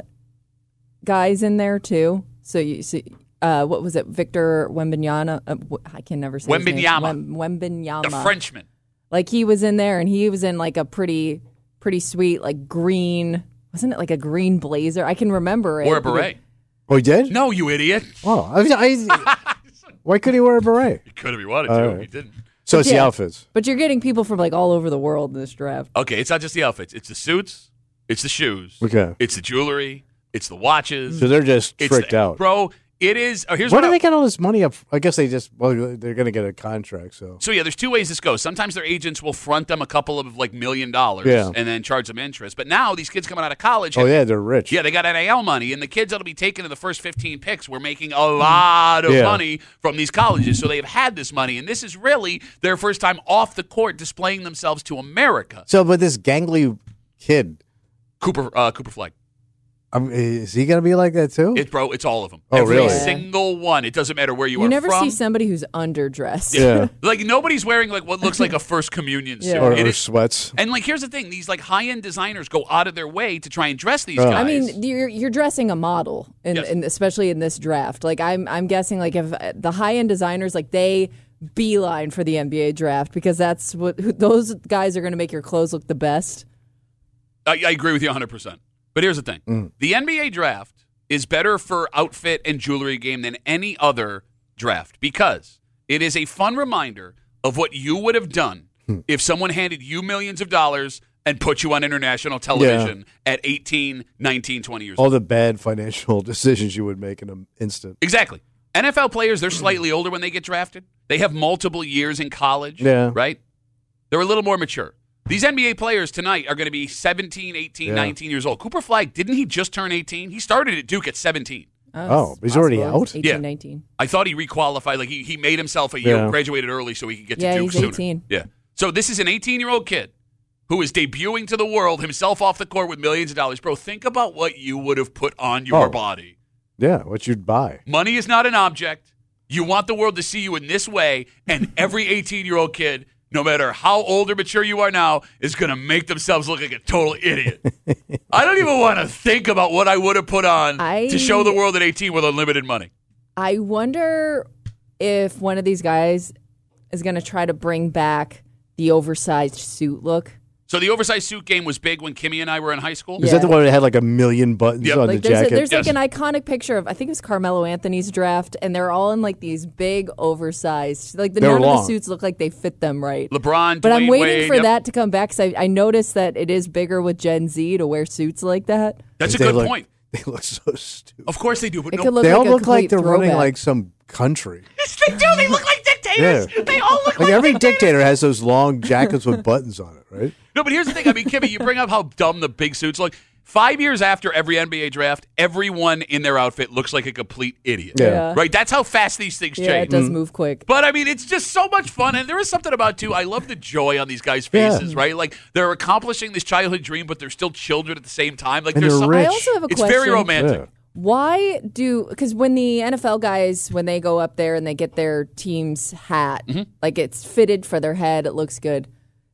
guys in there too. So you see, uh, what was it, Victor Wembanyama? Uh, w- I can never say his name. Wembanyama. Wem- Wembanyama. The Frenchman. Like he was in there, and he was in like a pretty, pretty sweet like green. Wasn't it like a green blazer? I can remember it. Or a beret. Oh, he did? No, you idiot. Oh, I, I, why couldn't he wear a beret? He could have. He wanted All to. right. He didn't. So it's the Yeah. outfits. But you're getting people from like all over the world in this draft. Okay, it's not just the outfits. It's the suits. It's the shoes. Okay. It's the jewelry. It's the watches. So they're just It's tricked the- out. Bro, it is. Oh, here's Where what do I- they get all this money up? I guess they just, well, they're going to get a contract, so. So, yeah, there's two ways this goes. Sometimes their agents will front them a couple of, like, million dollars Yeah. and then charge them interest. But now these kids coming out of college. Oh, have- yeah, they're rich. Yeah, they got N A L money, and the kids that'll be taken in the first fifteen picks were making a lot of Yeah. money from these colleges. So they've had this money, and this is really their first time off the court displaying themselves to America. So, but this gangly kid, Cooper uh, Cooper Flagg. um, is he going to be like that too? It, bro, it's all of them. Oh, Every really? single one. It doesn't matter where you, You are never from. see somebody who's underdressed. Yeah. Like, nobody's wearing, like, what looks like a First Communion suit. Yeah. or It or is- sweats. and, like, here's the thing. These, like, high-end designers go out of their way to try and dress these Oh. guys. I mean, you're you're dressing a model, in, Yes. in, especially in this draft. Like I'm I'm guessing like if uh, the high end designers like they beeline for the N B A draft because that's what who, those guys are going to make your clothes look the best. I, I agree with you one hundred percent. But here's the thing. Mm. The N B A draft is better for outfit and jewelry game than any other draft because it is a fun reminder of what you would have done Hmm. if someone handed you millions of dollars and put you on international television at eighteen, nineteen, twenty years All old. the bad financial decisions you would make in an instant. Exactly. N F L players, they're slightly older when they get drafted. They have multiple years in college, Yeah. right? They're a little more mature. These N B A players tonight are going to be seventeen, eighteen, Yeah. nineteen years old. Cooper Flagg, didn't he just turn eighteen? He started at Duke at seventeen. Oh, it's he's already possible. out? eighteen, Yeah. nineteen. I thought he requalified. Like, he, he made himself a year, Yeah. graduated early so he could get to Yeah, Duke he's sooner. eighteen. Yeah. So this is an eighteen-year-old kid who is debuting to the world, himself off the court with millions of dollars. Bro, think about what you would have put on your Oh. body. Yeah, what you'd buy. Money is not an object. You want the world to see you in this way, and every eighteen-year-old kid, no matter how old or mature you are now, is going to make themselves look like a total idiot. I don't even want to think about what I would have put on I- to show the world at eighteen with unlimited money. I wonder if one of these guys is going to try to bring back the oversized suit look. So the oversized suit game was big when Kimmy and I were in high school. Is Yeah. that the one that had like a million buttons Yep. on Like the there's, a, jacket? there's Yes. like an iconic picture of I think it was Carmelo Anthony's draft, and they're all in like these big oversized. Like the They're none of long. the suits look like they fit them right. LeBron, But I'm Dwayne waiting Wade, for yep. that to come back because I, I noticed that it is bigger with Gen Z to wear suits like that. That's a They good look- point. They look so stupid. Of course they do, but It no, could look They like all a look like complete they're running throwback. like some country. they do. They look like dictators. Yeah. They all look Like like every dictators. dictator has those long jackets with buttons on it, right? No, but here's the thing. I mean, Kimmy, you bring up how dumb the big suits look. Five years after every N B A draft, everyone in their outfit looks like a complete idiot. Yeah. Yeah. Right? That's how fast these things Yeah, change. it does move quick. But I mean, it's just so much fun, and there is something about too. I love the joy on these guys' Yeah. faces, right? Like they're accomplishing this childhood dream, but they're still children at the same time. Like And there's they're some, rich. I also have a it's question. very romantic. Yeah. Why do because when the N F L guys when they go up there and they get their team's hat, Mm-hmm. like it's fitted for their head, it looks good.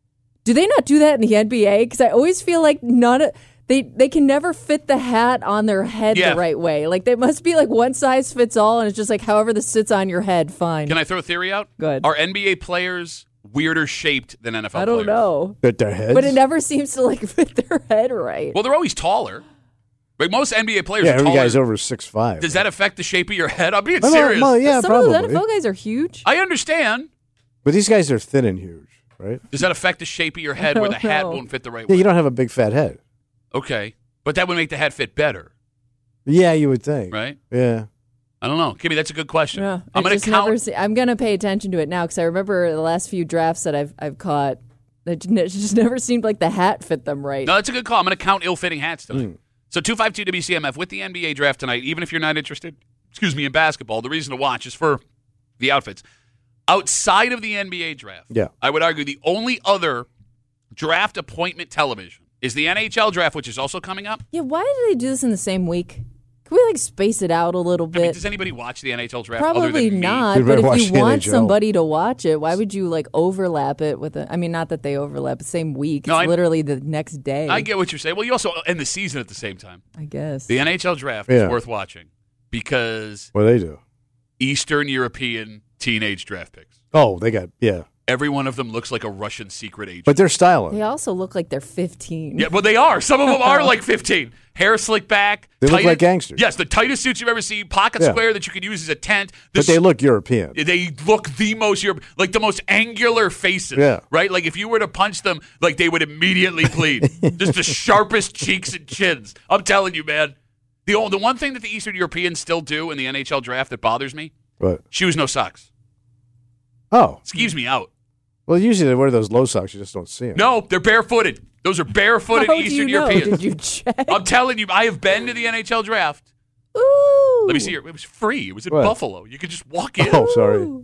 Do they not do that in the N B A? Because I always feel like none of they they can never fit the hat on their head Yeah. the right way. Like they must be like one size fits all, and it's just like however this sits on your head, fine. Can I throw a theory out? Go ahead. Are N B A players weirder shaped than N F L I don't players? know, At their heads. but it never seems to like fit their head right. Well, they're always taller. Like most N B A players yeah, are every taller. guy's over six five. Does that affect the shape of your head? I'm being Well, serious. well, yeah, Some probably. of the N F L guys are huge. I understand. But these guys are thin and huge, right? Does that affect the shape of your head I where the don't hat know. won't fit the right Yeah, way? you don't have a big fat head. Okay. But that would make the hat fit better, Yeah, you would think. right? Yeah. I don't know. Kimmy, that's a good question. Yeah, I'm I going just to count. never see, I'm gonna pay attention to it now because I remember the last few drafts that I've I've caught. It j- it just never seemed like the hat fit them right. No, that's a good call. I'm going to count ill-fitting hats tonight. So two five two W C M F with the N B A draft tonight, even if you're not interested, excuse me, in basketball, the reason to watch is for the outfits. Outside of the N B A draft, yeah. I would argue the only other draft appointment television is the N H L draft, which is also coming up. Yeah, why do they do this in the same week? Can we, like, space it out a little bit? I mean, does anybody watch the N H L draft Probably other than me? not, but if you want somebody to watch it, why would you, like, overlap it with it? I mean, not that they overlap, the same week. No, it's I, literally the next day. I get what you're saying. Well, you also end the season at the same time. I guess. The N H L draft yeah. is worth watching because what do they do? Eastern European teenage draft picks. Oh, they got, yeah. Every one of them looks like a Russian secret agent. But they're styling. They also look like they're fifteen. Yeah, well, they are. Some of them are like fifteen. Hair slicked back. They tight, look like gangsters. Yes, the tightest suits you've ever seen. Pocket yeah. square that you could use as a tent. The but they look European. They look the most European, like the most angular faces. Yeah. Right? Like if you were to punch them, like they would immediately bleed. Just the sharpest cheeks and chins. I'm telling you, man. The, only, the one thing that the Eastern Europeans still do in the N H L draft that bothers me, what? Shoes, no socks. Oh. Skeeves me out. Well, usually they wear those low socks. You just don't see them. No, they're barefooted. Those are barefooted How Eastern do you know? Europeans. Did you check? I'm telling you, I have been to the N H L draft. Ooh. Let me see here. It was free. It was in What? Buffalo. You could just walk in. Oh, sorry.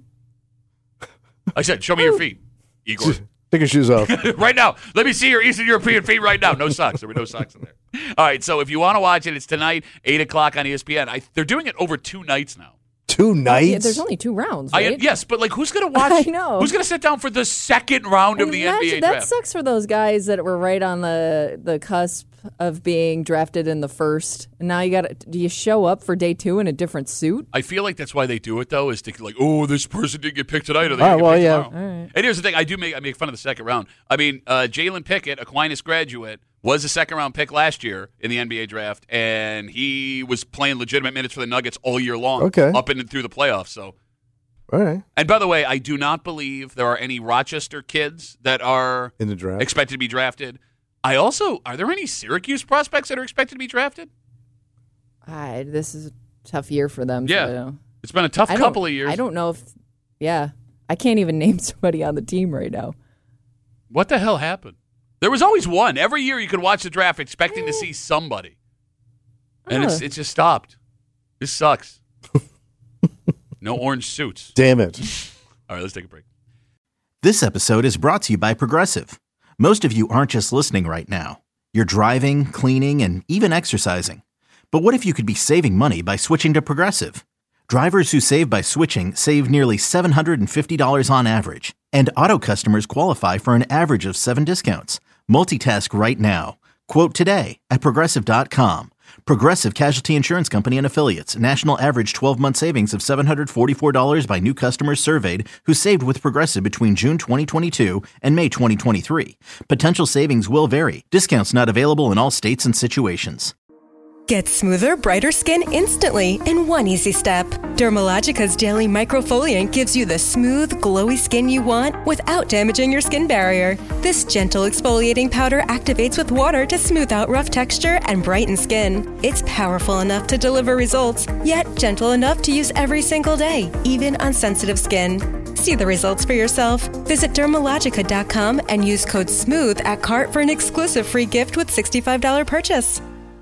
I said, show me your feet, Igor. Take your shoes off. Right now. Let me see your Eastern European feet right now. No socks. There were no socks in there. All right, so if you want to watch it, it's tonight, eight o'clock on E S P N. I, they're doing it over two nights now. Two nights? Yeah, there's only two rounds, right? I, yes, but like, who's going to watch? I know. Who's going to sit down for the second round of the Imagine- N B A that draft? sucks for those guys that were right on the the cusp of being drafted in the first. And now you got to, do you show up for day two in a different suit? I feel like that's why they do it, though, is to like, oh, this person didn't get picked tonight. Or they Oh, didn't get well, picked yeah. tomorrow. All right. And here's the thing. I do make I make fun of the second round. I mean, uh, Jalen Pickett, Aquinas graduate, was a second-round pick last year in the N B A draft, and he was playing legitimate minutes for the Nuggets all year long, Okay. up and through the playoffs. So, All right. and by the way, I do not believe there are any Rochester kids that are In the draft. expected to be drafted. I also, are there any Syracuse prospects that are expected to be drafted? I, this is a tough year for them. Yeah. So I don't, It's been a tough I don't- couple of years. I don't know if, yeah. I can't even name somebody on the team right now. What the hell happened? There was always one. Every year you could watch the draft expecting to see somebody. And it's Huh. it just stopped. This sucks. No orange suits. Damn it. All right, let's take a break. This episode is brought to you by Progressive. Most of you aren't just listening right now. You're driving, cleaning, and even exercising. But what if you could be saving money by switching to Progressive? Drivers who save by switching save nearly seven hundred fifty dollars on average. And auto customers qualify for an average of seven discounts. Multitask right now. Quote today at Progressive dot com. Progressive Casualty Insurance Company and Affiliates. National average twelve-month savings of seven hundred forty-four dollars by new customers surveyed who saved with Progressive between June twenty twenty-two and May twenty twenty-three. Potential savings will vary. Discounts not available in all states and situations. Get smoother, brighter skin instantly in one easy step. Dermalogica's Daily Microfoliant gives you the smooth, glowy skin you want without damaging your skin barrier. This gentle exfoliating powder activates with water to smooth out rough texture and brighten skin. It's powerful enough to deliver results, yet gentle enough to use every single day, even on sensitive skin. See the results for yourself. Visit Dermalogica dot com and use code SMOOTH at cart for an exclusive free gift with sixty-five dollars purchase.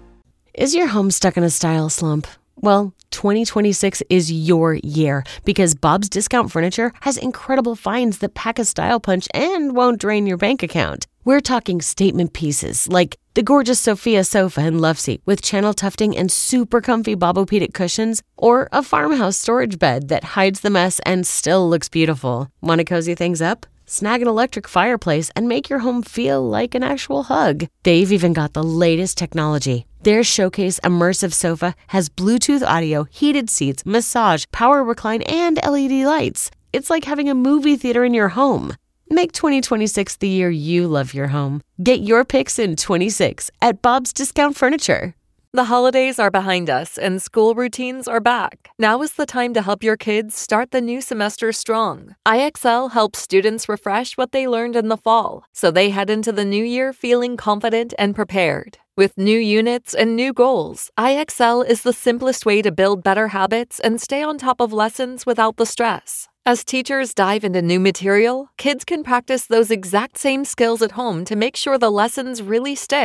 Is your home stuck in a style slump? Well, twenty twenty-six is your year because Bob's Discount Furniture has incredible finds that pack a style punch and won't drain your bank account. We're talking statement pieces like the gorgeous Sophia sofa and love seat with channel tufting and super comfy Bobopedic cushions, or a farmhouse storage bed that hides the mess and still looks beautiful. Want to cozy things up? Snag an electric fireplace and make your home feel like an actual hug. They've even got the latest technology. Their Showcase Immersive Sofa has Bluetooth audio, heated seats, massage, power recline, and L E D lights. It's like having a movie theater in your home. Make twenty twenty-six the year you love your home. Get your picks in twenty-six at Bob's Discount Furniture. The holidays are behind us and school routines are back. Now is the time to help your kids start the new semester strong. I X L helps students refresh what they learned in the fall, so they head into the new year feeling confident and prepared. With new units and new goals, I X L is the simplest way to build better habits and stay on top of lessons without the stress. As teachers dive into new material, kids can practice those exact same skills at home to make sure the lessons really stick.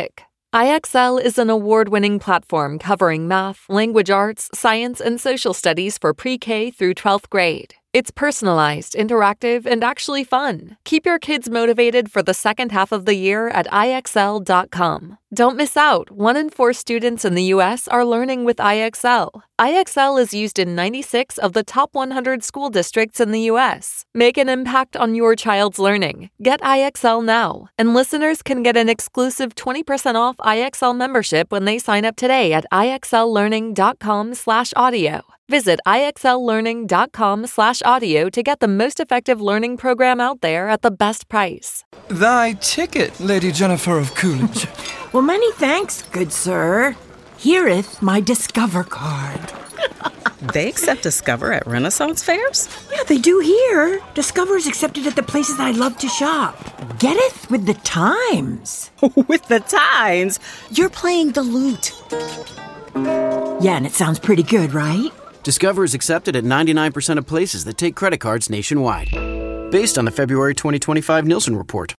I X L is an award-winning platform covering math, language arts, science, and social studies for pre-K through twelfth grade. It's personalized, interactive, and actually fun. Keep your kids motivated for the second half of the year at I X L dot com. Don't miss out. One in four students in the U S are learning with I X L. I X L is used in ninety-six of the top one hundred school districts in the U S. Make an impact on your child's learning. Get I X L now. And listeners can get an exclusive twenty percent off I X L membership when they sign up today at I X L learning dot com slash audio. Visit I X L learning dot com slash audio to get the most effective learning program out there at the best price. Thy ticket, Lady Jennifer of Coolidge. Well, many thanks, good sir. Hereeth my Discover card. They accept Discover at Renaissance fairs? Yeah, they do here. Discover is accepted at the places I love to shop. Getteth with the times. With the times? You're playing the lute. Yeah, and it sounds pretty good, right? Discover is accepted at ninety-nine percent of places that take credit cards nationwide. Based on the February twenty twenty-five Nielsen report.